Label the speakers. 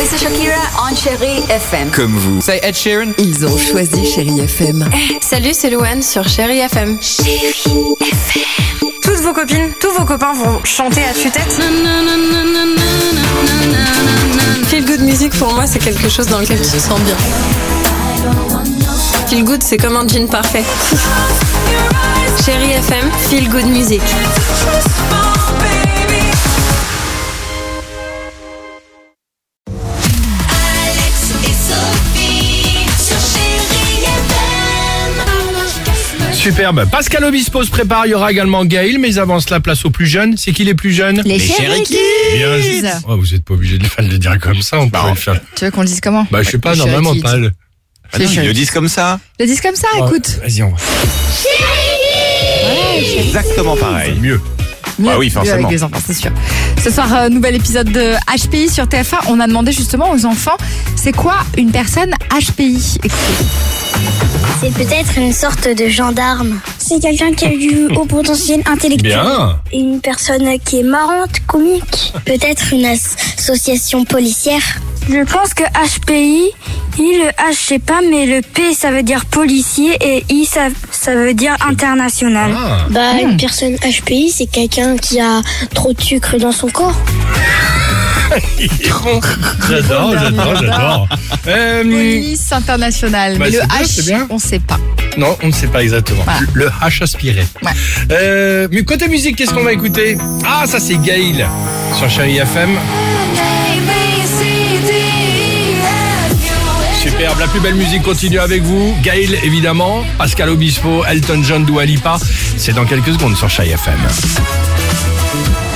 Speaker 1: c'est Shakira on Chérie FM.
Speaker 2: Comme vous. C'est Ed Sheeran.
Speaker 3: Ils ont choisi Chérie FM.
Speaker 4: Salut, c'est Louane sur Chérie FM.
Speaker 1: Chérie FM.
Speaker 5: Toutes vos copines, tous vos copains vont chanter à tue-tête.
Speaker 4: Feel good music pour moi, c'est quelque chose dans lequel tu te sens bien. Feel good, c'est comme un jean parfait. Chérie FM, feel good music.
Speaker 6: Superbe. Pascal Obispo se prépare, il y aura également Gaël, mais avant cela, place aux plus jeunes. C'est qui les plus jeunes?
Speaker 3: Les Chérie Kids.
Speaker 6: Bien. Oh, vous êtes pas obligé de le dire comme ça, on pourrait le faire.
Speaker 3: Tu veux qu'on le dise comment?
Speaker 6: Bah, je sais pas,
Speaker 3: Les
Speaker 6: normalement
Speaker 3: Chérie
Speaker 6: pas.
Speaker 3: Kids.
Speaker 2: Ils le disent comme ça.
Speaker 3: Le disent comme ça, écoute.
Speaker 6: Vas-y, on va.
Speaker 2: Exactement pareil.
Speaker 6: Mieux.
Speaker 2: Ah oui, forcément.
Speaker 3: Avec les enfants, c'est sûr. Ce soir, nouvel épisode de HPI sur TF1. On a demandé justement aux enfants, c'est quoi une personne HPI? Écoutez.
Speaker 7: C'est peut-être une sorte de gendarme. C'est quelqu'un qui a du haut potentiel intellectuel.
Speaker 6: Bien.
Speaker 7: Et une personne qui est marrante, comique. Peut-être une association policière. Je pense que HPI, le H je sais pas, mais le P ça veut dire policier et I ça veut dire international.
Speaker 6: Ah.
Speaker 7: Une personne HPI c'est quelqu'un qui a trop de sucre dans son corps.
Speaker 6: J'adore.
Speaker 3: Police internationale.
Speaker 6: Bah,
Speaker 3: mais le
Speaker 6: c'est bien,
Speaker 3: H,
Speaker 6: c'est bien.
Speaker 3: on sait pas.
Speaker 6: Non, on ne sait pas exactement.
Speaker 3: Voilà.
Speaker 6: Le H aspiré.
Speaker 3: Ouais.
Speaker 6: Mais côté musique, qu'est-ce qu'on va écouter? Ah, ça c'est Gaël sur Chérie FM. Superbe, la plus belle musique continue avec vous. Gaël, évidemment. Pascal Obispo, Elton John, Dua Lipa. C'est dans quelques secondes sur Chérie FM.